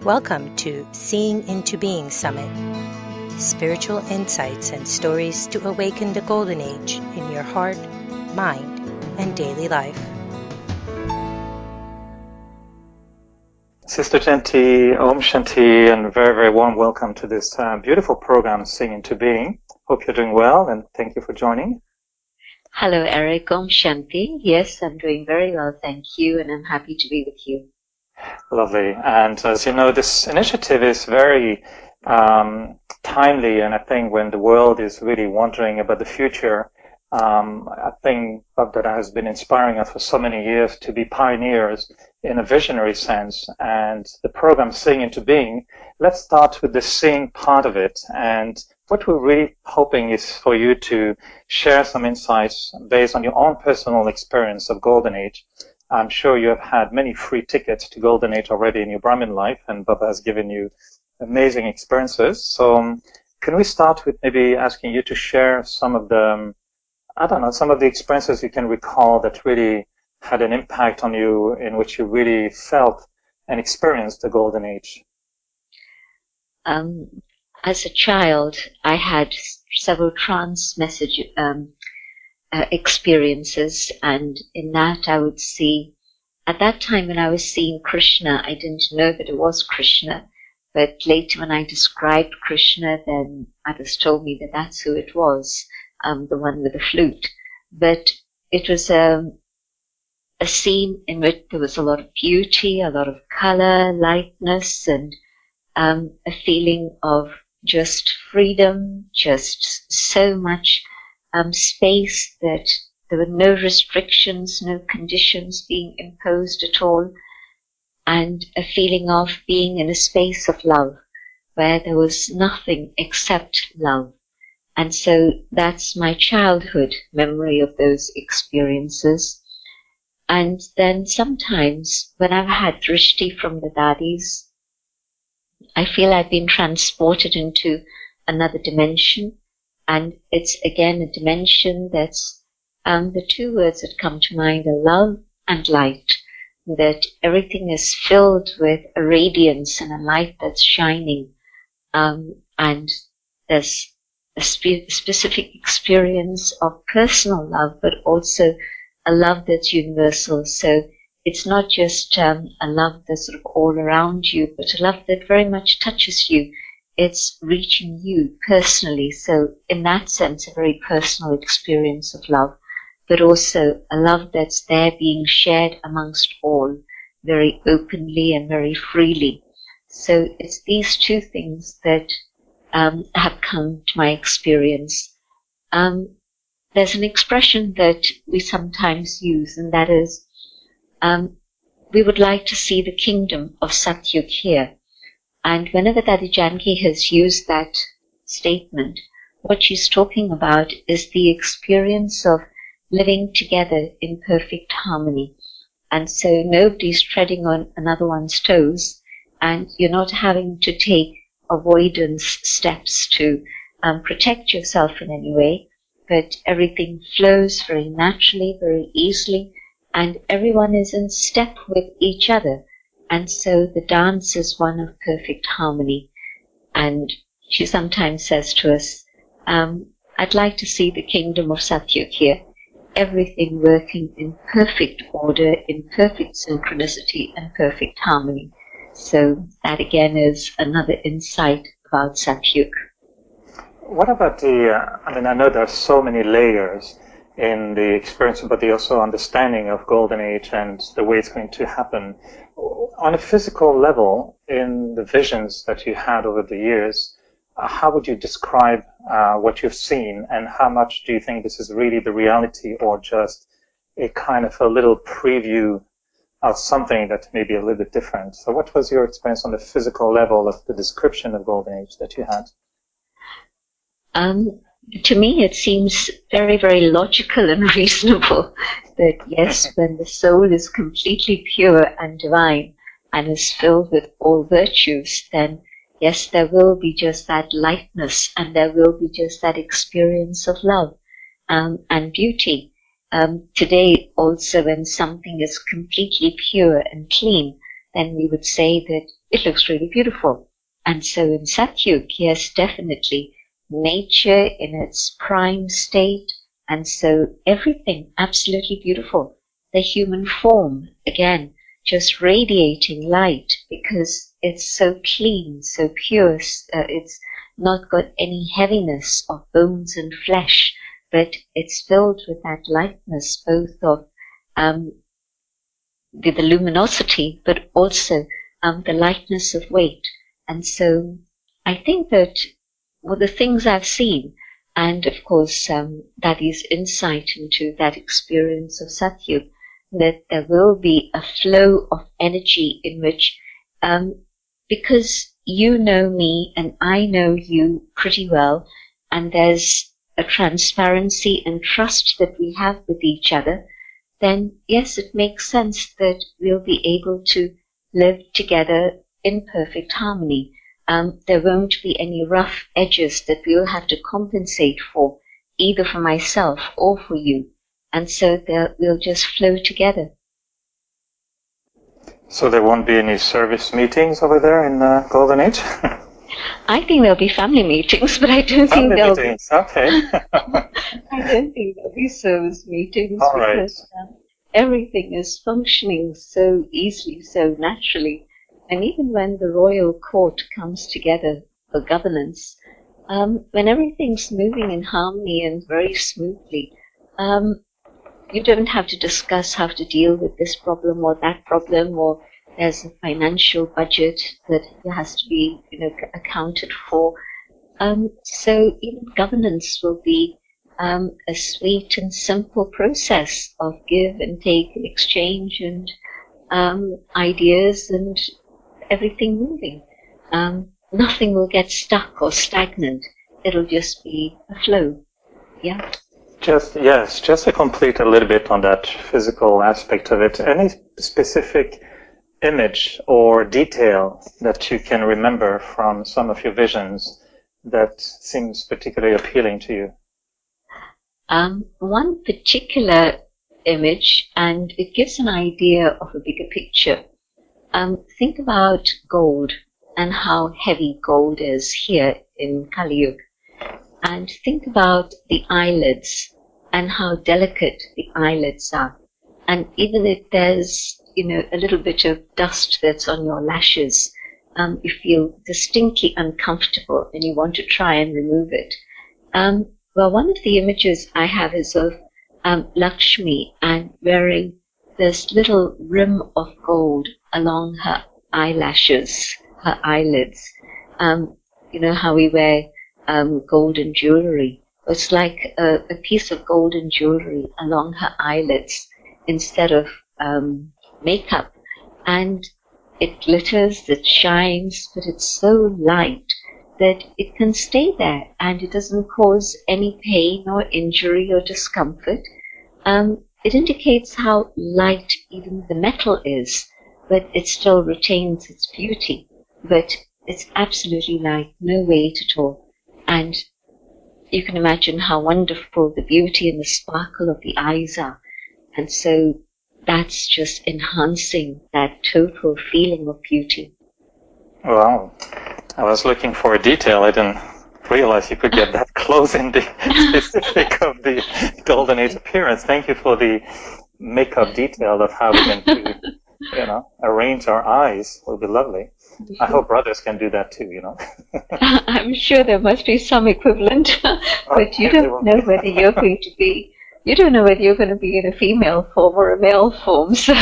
Welcome to Seeing into Being Summit, spiritual insights and stories to awaken the golden age in your heart, mind, and daily life. Sister Shanti, Om Shanti, and very, very warm welcome to this beautiful program, Seeing into Being. Hope you're doing well, and thank you for joining. Hello, Eric. Om Shanti. Yes, I'm doing very well, thank you, and I'm happy to be with you. Lovely. And as you know, this initiative is very timely, and I think when the world is really wondering about the future, I think that has been inspiring us for so many years to be pioneers in a visionary sense. And the program Seeing into Being, let's start with the seeing part of it. And what we're really hoping is for you to share some insights based on your own personal experience of Golden Age. I'm sure you have had many free tickets to Golden Age already in your Brahmin life, and Baba has given you amazing experiences. So can we start with maybe asking you to share some of the, some of the experiences you can recall that really had an impact on you, in which you really felt and experienced the Golden Age? As a child, I had several trance message experiences, and in that I would see, at that time when I was seeing Krishna, I didn't know that it was Krishna, but later when I described Krishna, then others told me that that's who it was, the one with the flute. But it was a scene in which there was a lot of beauty, a lot of color, lightness, and a feeling of just freedom, just so much space that there were no restrictions, no conditions being imposed at all, and a feeling of being in a space of love where there was nothing except love. And so that's my childhood memory of those experiences. And then sometimes when I've had drishti from the dadis, I feel I've been transported into another dimension. And it's again a dimension that's, the two words that come to mind are love and light, that everything is filled with a radiance and a light that's shining. And there's a specific experience of personal love, but also a love that's universal. So it's not just a love that's sort of all around you, but a love that very much touches you. It's reaching you personally. So in that sense, a very personal experience of love, but also a love that's there being shared amongst all very openly and very freely. So it's these two things that have come to my experience. There's an expression that we sometimes use, and that is, we would like to see the kingdom of Satyug here. And whenever Dadi Janki has used that statement, what she's talking about is the experience of living together in perfect harmony. And so nobody's treading on another one's toes, and you're not having to take avoidance steps to protect yourself in any way, but everything flows very naturally, very easily, and everyone is in step with each other. And so the dance is one of perfect harmony. And she sometimes says to us, I'd like to see the kingdom of Satyug here. Everything working in perfect order, in perfect synchronicity and perfect harmony. So that again is another insight about Satyug. What about I know there are so many layers in the experience, but the also understanding of Golden Age and the way it's going to happen. On a physical level, in the visions that you had over the years, how would you describe what you've seen, and how much do you think this is really the reality, or just a kind of a little preview of something that may be a little bit different? So what was your experience on the physical level of the description of Golden Age that you had? To me, it seems very, very logical and reasonable that yes, when the soul is completely pure and divine and is filled with all virtues, then yes, there will be just that lightness, and there will be just that experience of love and beauty. Today, also, when something is completely pure and clean, then we would say that it looks really beautiful. And so in Satyug, yes, definitely, nature in its prime state, and so everything absolutely beautiful. The human form, again, just radiating light because it's so clean, so pure, it's not got any heaviness of bones and flesh, but it's filled with that lightness, both of the luminosity, but also the lightness of weight. And so I think that the things I've seen, and of course that is insight into that experience of Satyug, that there will be a flow of energy in which, because you know me and I know you pretty well, and there's a transparency and trust that we have with each other, then yes, it makes sense that we'll be able to live together in perfect harmony. There won't be any rough edges that we'll have to compensate for, either for myself or for you. And so we'll just flow together. So there won't be any service meetings over there in Golden Age? I think there'll be family meetings, but I don't think there'll be. Okay. I don't think there'll be service meetings All because everything is functioning so easily, so naturally. And even when the royal court comes together for governance, when everything's moving in harmony and very smoothly, you don't have to discuss how to deal with this problem or that problem, or there's a financial budget that has to be, accounted for. So even governance will be a sweet and simple process of give and take and exchange and ideas and everything moving. Nothing will get stuck or stagnant. It'll just be a flow. Yeah. Just to complete a little bit on that physical aspect of it, any specific image or detail that you can remember from some of your visions that seems particularly appealing to you? One particular image, and it gives an idea of a bigger picture. Think about gold and how heavy gold is here in Kali Yuga. And think about the eyelids and how delicate the eyelids are. And even if there's, a little bit of dust that's on your lashes, you feel distinctly uncomfortable and you want to try and remove it. Well, one of the images I have is of Lakshmi and wearing this little rim of gold along her eyelashes, her eyelids. How we wear golden jewelry. It's like a piece of golden jewelry along her eyelids instead of makeup. And it glitters, it shines, but it's so light that it can stay there and it doesn't cause any pain or injury or discomfort. It indicates how light even the metal is, but it still retains its beauty. But it's absolutely light, no weight at all. And you can imagine how wonderful the beauty and the sparkle of the eyes are. And so that's just enhancing that total feeling of beauty. Wow. I was looking for a detail. I didn't realize you could get that close in the specific of the Golden Age appearance. Thank you for the makeup detail of how we're going to, arrange our eyes. Will be lovely. I hope brothers can do that too, I'm sure there must be some equivalent, but you don't know whether you're going to be. You don't know whether you're going to be in a female form or a male form. So.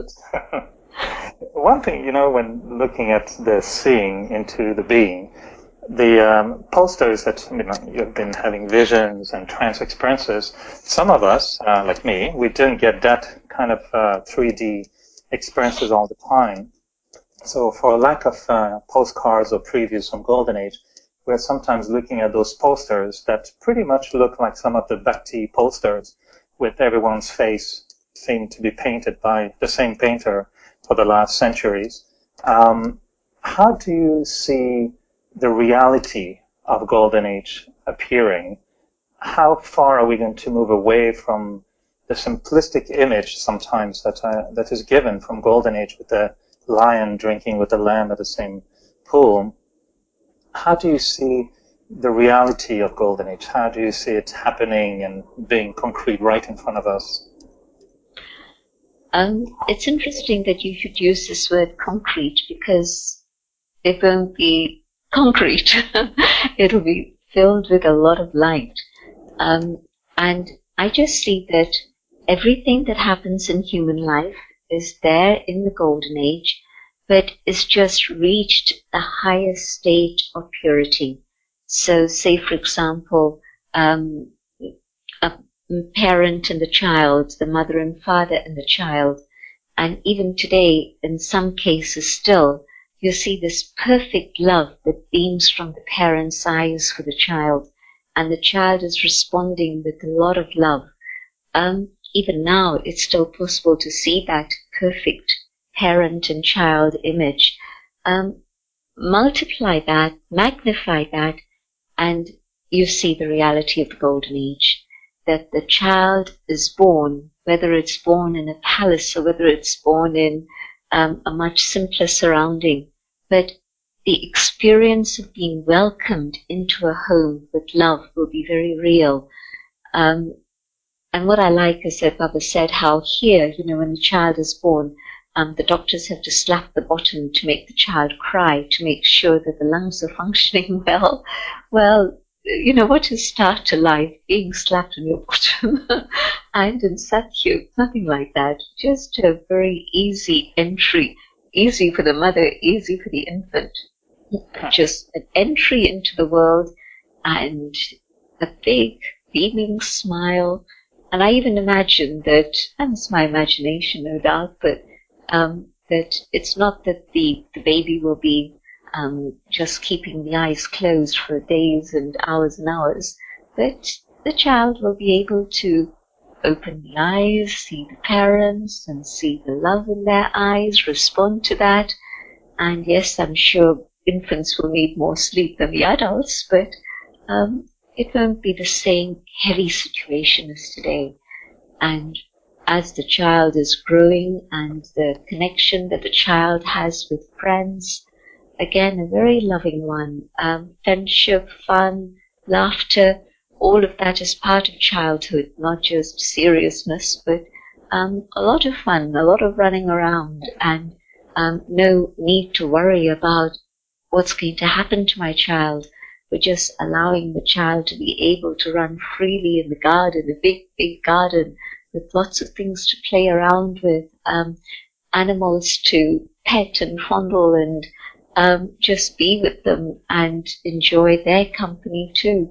One thing, when looking at the seeing into the being, the posters that you've been having visions and trance experiences. Some of us, like me, we didn't get that kind of 3D experiences all the time. So for lack of postcards or previews from Golden Age, we're sometimes looking at those posters that pretty much look like some of the Bhakti posters, with everyone's face seemed to be painted by the same painter for the last centuries. How do you see the reality of Golden Age appearing? How far are we going to move away from the simplistic image sometimes that is given from Golden Age with the lion drinking with the lamb at the same pool. How do you see the reality of Golden Age? How do you see it happening and being concrete right in front of us? It's interesting that you should use this word concrete, because it won't be concrete. It'll be filled with a lot of light. And I just see that everything that happens in human life is there in the Golden Age, but is just reached the highest state of purity. So say, for example, a parent and the child, the mother and father and the child, and even today, in some cases still, you see this perfect love that beams from the parent's eyes for the child, and the child is responding with a lot of love. Even now, it's still possible to see that perfect parent and child image. Multiply that, magnify that, and you see the reality of the Golden Age. That the child is born, whether it's born in a palace or whether it's born in a much simpler surrounding, but the experience of being welcomed into a home with love will be very real. And what I like is that Baba said how here, when the child is born, the doctors have to slap the bottom to make the child cry, to make sure that the lungs are functioning well. Well, what is start to life? Being slapped on your bottom. And in Satyug, nothing like that. Just a very easy entry. Easy for the mother, easy for the infant. Just an entry into the world and a big beaming smile. And I even imagine that, and it's my imagination, no doubt, but that it's not that the baby will be just keeping the eyes closed for days and hours, but the child will be able to open the eyes, see the parents, and see the love in their eyes, respond to that. And yes, I'm sure infants will need more sleep than the adults, but it won't be the same heavy situation as today. And as the child is growing and the connection that the child has with friends, again, a very loving one. Friendship, fun, laughter, all of that is part of childhood, not just seriousness, but a lot of fun, a lot of running around, and no need to worry about what's going to happen to my child. We're just allowing the child to be able to run freely in the garden, a big, big garden, with lots of things to play around with, animals to pet and fondle and just be with them and enjoy their company too.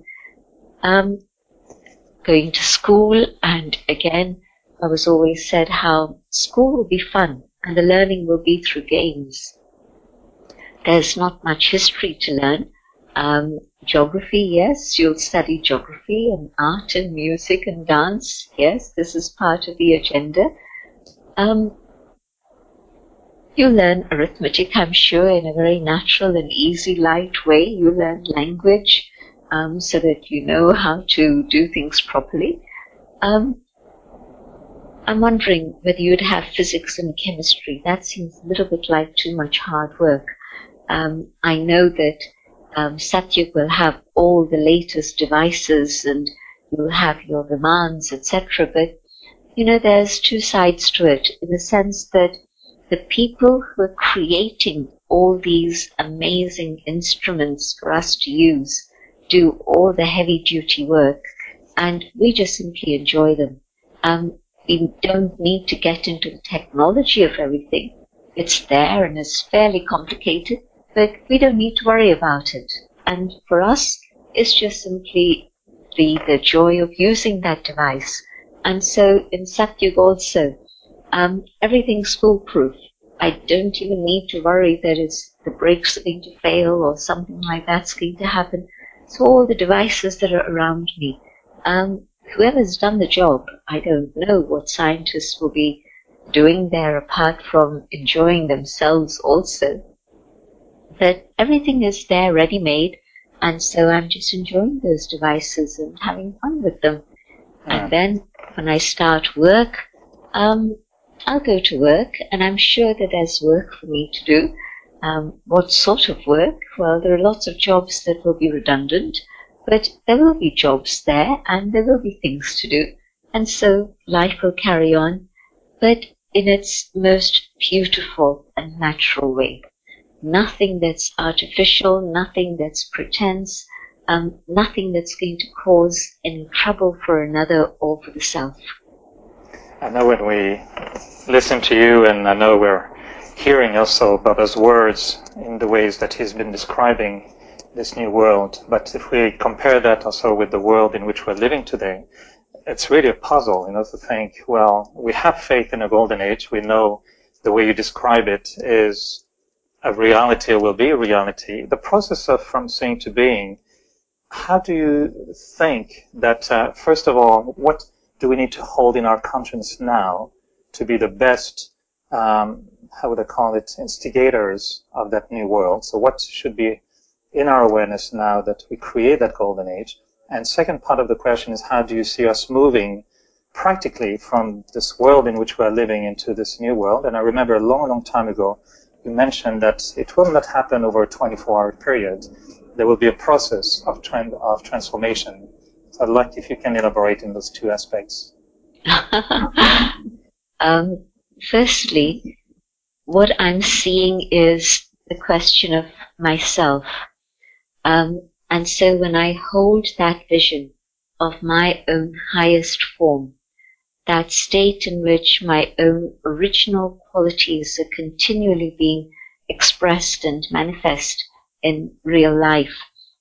Going to school, and again, I was always said how school will be fun and the learning will be through games. There's not much history to learn. Geography, yes, you'll study geography and art and music and dance. Yes, this is part of the agenda. You learn arithmetic, I'm sure, in a very natural and easy, light way. You learn language so that you know how to do things properly. I'm wondering whether you'd have physics and chemistry. That seems a little bit like too much hard work. I know that Satyug will have all the latest devices and you'll have your Vimans, etc. But, there's two sides to it, in the sense that the people who are creating all these amazing instruments for us to use do all the heavy-duty work, and we just simply enjoy them. We don't need to get into the technology of everything. It's there and it's fairly complicated, but we don't need to worry about it. And for us, it's just simply the joy of using that device. And so in Satyug also, everything's foolproof. I don't even need to worry that the brakes are going to fail or something like that's going to happen. So all the devices that are around me, whoever's done the job, I don't know what scientists will be doing there apart from enjoying themselves also. But everything is there ready-made, and so I'm just enjoying those devices and having fun with them. And then when I start work, I'll go to work, and I'm sure that there's work for me to do. What sort of work? Well, there are lots of jobs that will be redundant, but there will be jobs there, and there will be things to do. And so life will carry on, but in its most beautiful and natural way. Nothing that's artificial, nothing that's pretense, nothing that's going to cause any trouble for another or for the self. I know when we listen to you, and I know we're hearing also Baba's words in the ways that he's been describing this new world, but if we compare that also with the world in which we're living today, it's really a puzzle, to think, well, we have faith in a golden age. We know the way you describe it is a reality or will be a reality. The process of from seeing to being, how do you think that, first of all, what do we need to hold in our conscience now to be the best, how would I call it, instigators of that new world? So what should be in our awareness now that we create that golden age? And second part of the question is, how do you see us moving practically from this world in which we are living into this new world? And I remember a long, long time ago, you mentioned that it will not happen over a 24-hour period. There will be a process of transformation. So I'd like if you can elaborate in those two aspects. Firstly, what I'm seeing is the question of myself. And so when I hold that vision of my own highest form, that state in which my own original qualities are continually being expressed and manifest in real life,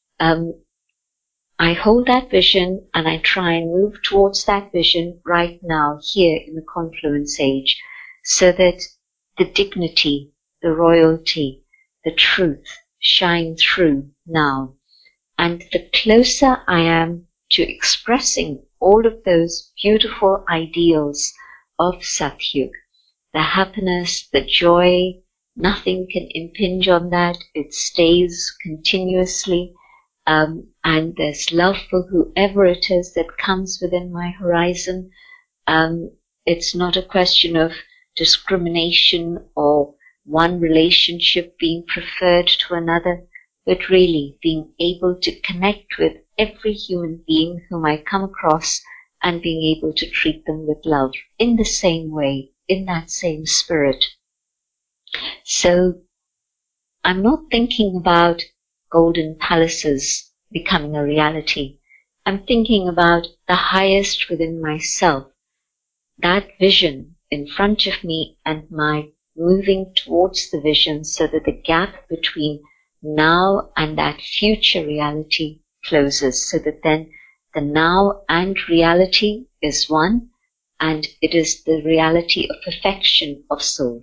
I hold that vision and I try and move towards that vision right now, here in the confluence age, so that the dignity, the royalty, the truth shine through now. And the closer I am to expressing all of those beautiful ideals of Satyug, the happiness, the joy, nothing can impinge on that. It stays continuously. And there's love for whoever it is that comes within my horizon. It's not a question of discrimination or one relationship being preferred to another, but really being able to connect with every human being whom I come across and being able to treat them with love in the same way, in that same spirit. So I'm not thinking about golden palaces becoming a reality. I'm thinking about the highest within myself, that vision in front of me and my moving towards the vision so that the gap between now and that future reality closes, so that then the now and reality is one, and it is the reality of perfection of soul.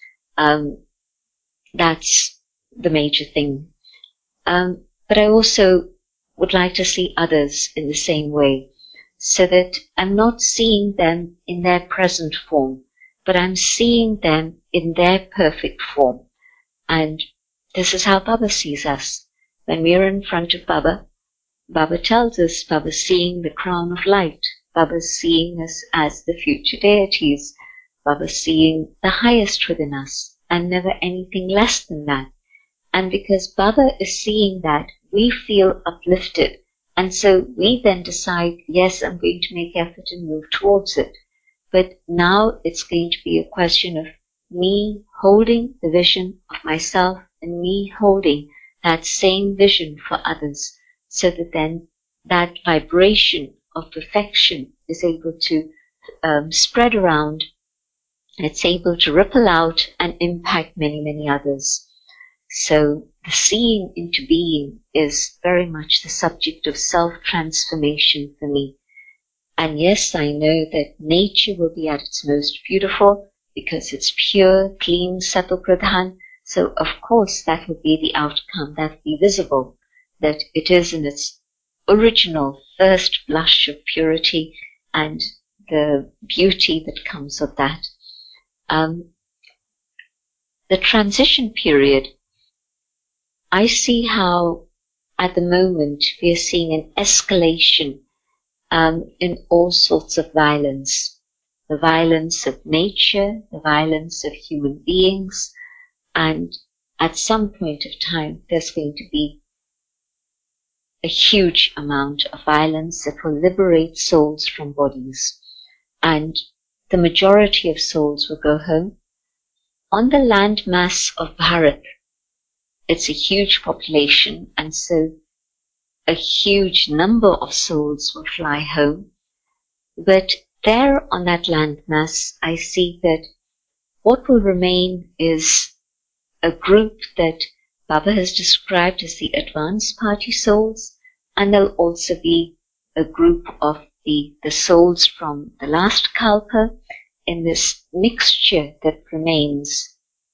That's the major thing. But I also would like to see others in the same way, so that I'm not seeing them in their present form, but I'm seeing them in their perfect form. And this is how Baba sees us. When we are in front of Baba, Baba tells us Baba's seeing the crown of light. Baba's seeing us as the future deities. Baba's seeing the highest within us, and never anything less than that. And because Baba is seeing that, we feel uplifted. And so we then decide, yes, I'm going to make effort and move towards it. But now it's going to be a question of me holding the vision of myself and me holding that same vision for others, so that then that vibration of perfection is able to spread around, and it's able to ripple out and impact many, many others. So the seeing into being is very much the subject of self-transformation for me. And yes, I know that nature will be at its most beautiful because it's pure, clean, Sattva-pradhan. So of course that will be the outcome, that will be visible, that it is in its original first blush of purity and the beauty that comes of that. The transition period, I see how at the moment we are seeing an escalation in all sorts of violence. the violence of nature, the violence of human beings, and at some point of time there's going to be a huge amount of violence that will liberate souls from bodies. And the majority of souls will go home. On the landmass of Bharat, it's a huge population, and so a huge number of souls will fly home. But there on that landmass, I see that what will remain is a group that Baba has described as the advanced party souls, and there'll also be a group of the souls from the last kalpa in this mixture that remains.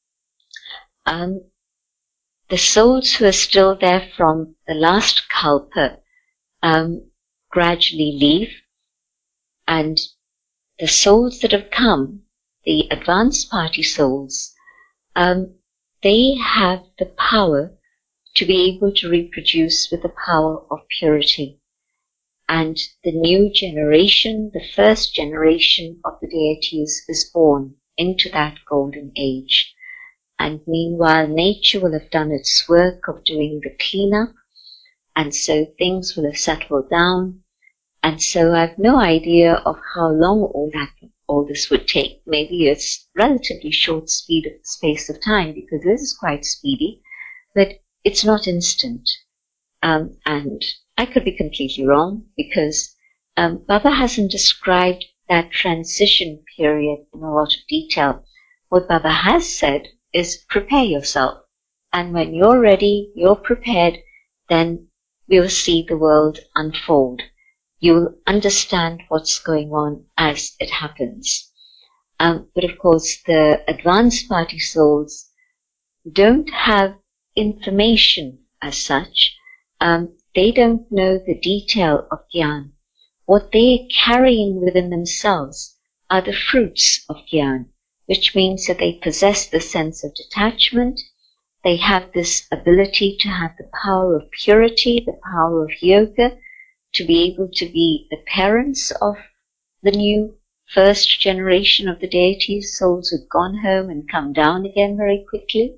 The souls who are still there from the last kalpa gradually leave, and the souls that have come, the advanced party souls, they have the power to be able to reproduce with the power of purity. And the new generation, the first generation of the deities, is born into that golden age. And meanwhile, nature will have done its work of doing the cleanup, and so things will have settled down. And so I've no idea of how long all this would take. Maybe it's relatively short space of time, because this is quite speedy, but it's not instant. And I could be completely wrong, because Baba hasn't described that transition period in a lot of detail. What Baba has said is prepare yourself. And when you're ready, you're prepared, then we'll see the world unfold. You'll understand what's going on as it happens. But of course, the advanced party souls don't have information as such. They don't know the detail of Gyan. What they're carrying within themselves are the fruits of Gyan, which means that they possess the sense of detachment. They have this ability to have the power of purity, the power of yoga, to be able to be the parents of the new first generation of the deities, souls who've gone home and come down again very quickly.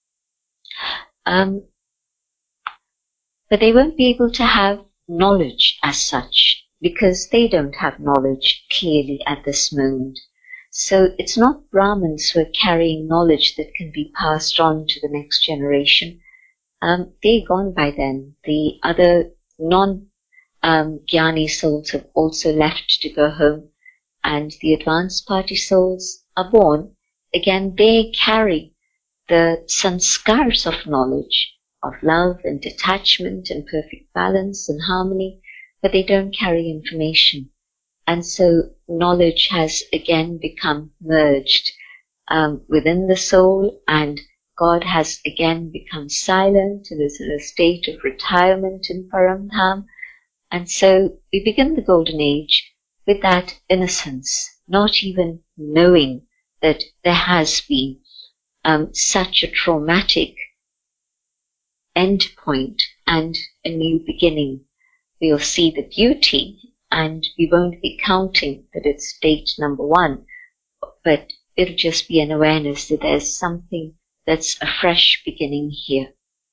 But they won't be able to have knowledge as such, because they don't have knowledge clearly at this moment. So it's not Brahmins who are carrying knowledge that can be passed on to the next generation. They're gone by then. The other non-Jnani souls have also left to go home, and the advanced party souls are born. Again, they carry the sanskars of knowledge, of love and detachment and perfect balance and harmony, but they don't carry information. And so knowledge has again become merged within the soul, and God has again become silent and is in a state of retirement in Paramdham. And so we begin the Golden Age with that innocence, not even knowing that there has been such a traumatic end point and a new beginning. We'll see the beauty, and we won't be counting that it's date number 1, but it'll just be an awareness that there's something that's a fresh beginning here.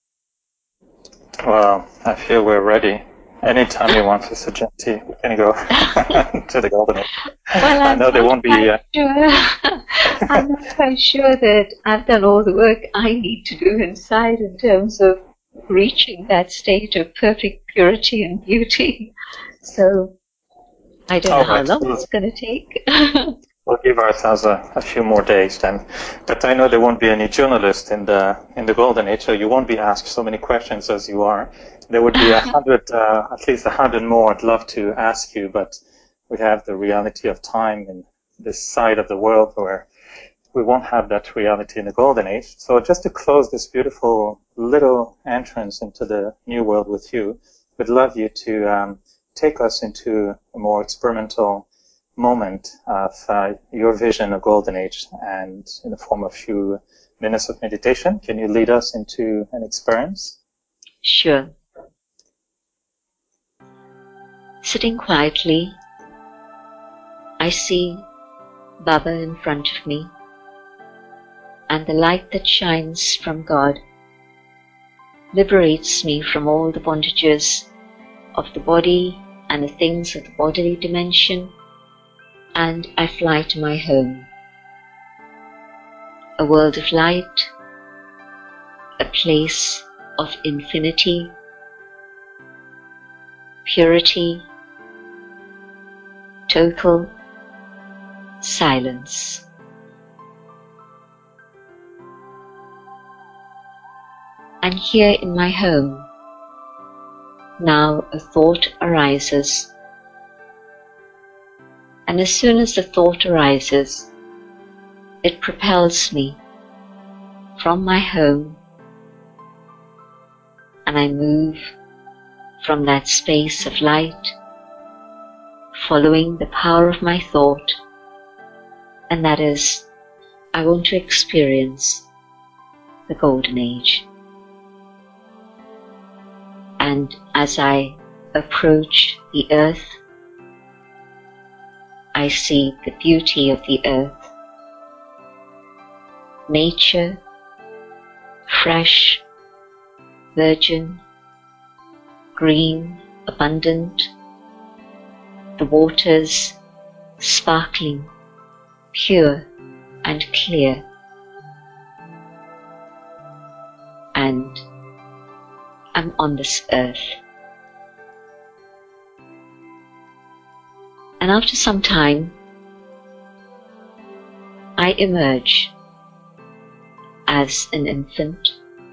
Well, I feel we're ready. Anytime you want, Sister Janti, we can go to the Golden Age. Well, I know there won't be... I'm not quite sure that I've done all the work I need to do inside in terms of reaching that state of perfect purity and beauty. So I don't know how long it's going to take. We'll give ourselves a few more days then. But I know there won't be any journalists in the Golden Age, so you won't be asked so many questions as you are. There would be 100, at least 100 more I'd love to ask you, but we have the reality of time in this side of the world where we won't have that reality in the Golden Age. So just to close this beautiful little entrance into the new world with you, we'd love you to take us into a more experimental moment of your vision of Golden Age, and in the form of a few minutes of meditation. Can you lead us into an experience? Sure. Sitting quietly, I see Baba in front of me, and the light that shines from God liberates me from all the bondages of the body and the things of the bodily dimension, and I fly to my home, a world of light, a place of infinity, purity, total silence. And here in my home, now a thought arises, and as soon as the thought arises, it propels me from my home, and I move from that space of light, following the power of my thought, and that is, I want to experience the Golden Age. And as I approach the earth, I see the beauty of the earth, nature, fresh, virgin, green, abundant, the waters sparkling, pure and clear, and I'm on this earth. And after some time, I emerge as an infant,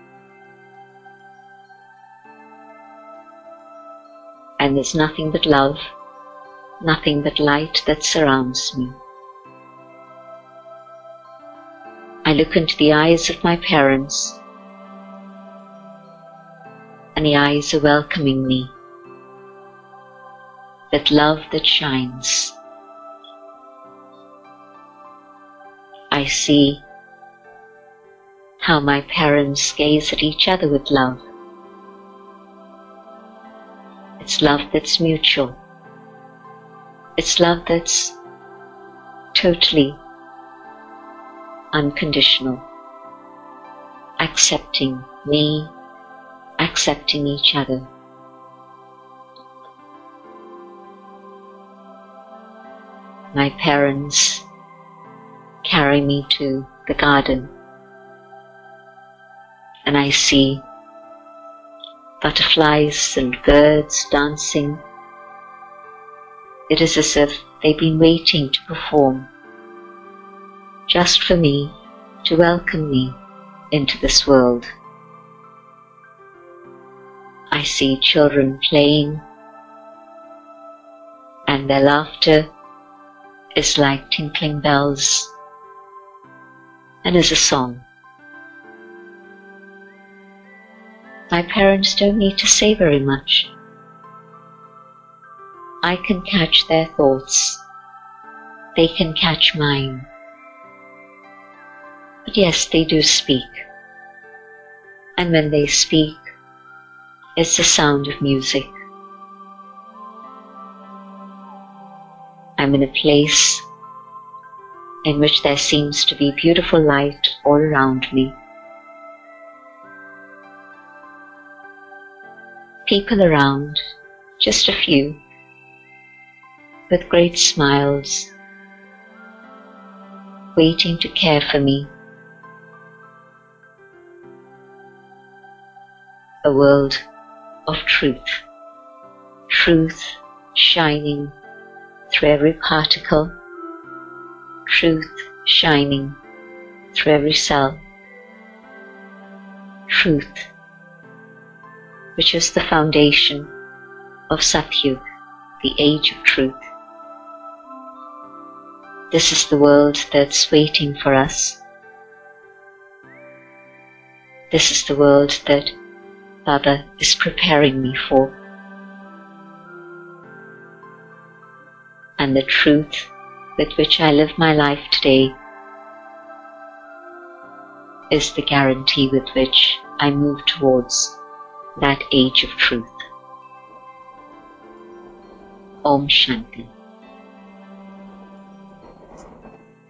and there's nothing but love, nothing but light that surrounds me. I look into the eyes of my parents, and the eyes are welcoming me, that love that shines. I see how my parents gaze at each other with love. It's love that's mutual. It's love that's totally unconditional, accepting me, accepting each other. My parents carry me to the garden, and I see butterflies and birds dancing. It is as if they've been waiting to perform, just for me to welcome me into this world. I see children playing, and their laughter is like tinkling bells and is a song. My parents don't need to say very much. I can catch their thoughts. They can catch mine. But yes, they do speak. And when they speak, it's the sound of music. I'm in a place in which there seems to be beautiful light all around me. People around, just a few, with great smiles, waiting to care for me. A world of truth, truth shining through every particle, truth shining through every cell, truth, which is the foundation of Satyug, the age of truth. This is the world that's waiting for us. This is the world that Baba is preparing me for. And the truth with which I live my life today is the guarantee with which I move towards that age of truth. Om Shanti.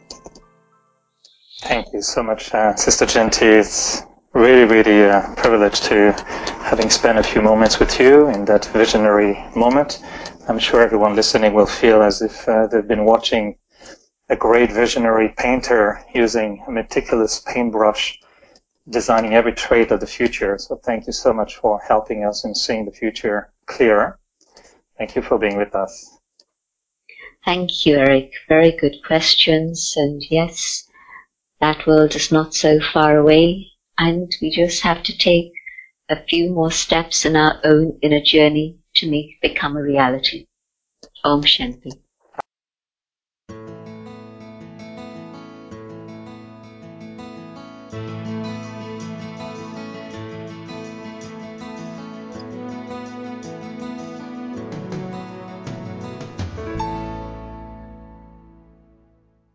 Thank you so much, Sister Genty. It's really a privilege to having spent a few moments with you in that visionary moment. I'm sure everyone listening will feel as if they've been watching a great visionary painter using a meticulous paintbrush, designing every trait of the future. So thank you so much for helping us in seeing the future clearer. Thank you for being with us. Thank you, Eric. Very good questions. And yes, that world is not so far away, and we just have to take a few more steps in our own inner journey to make it become a reality. Om Shanti.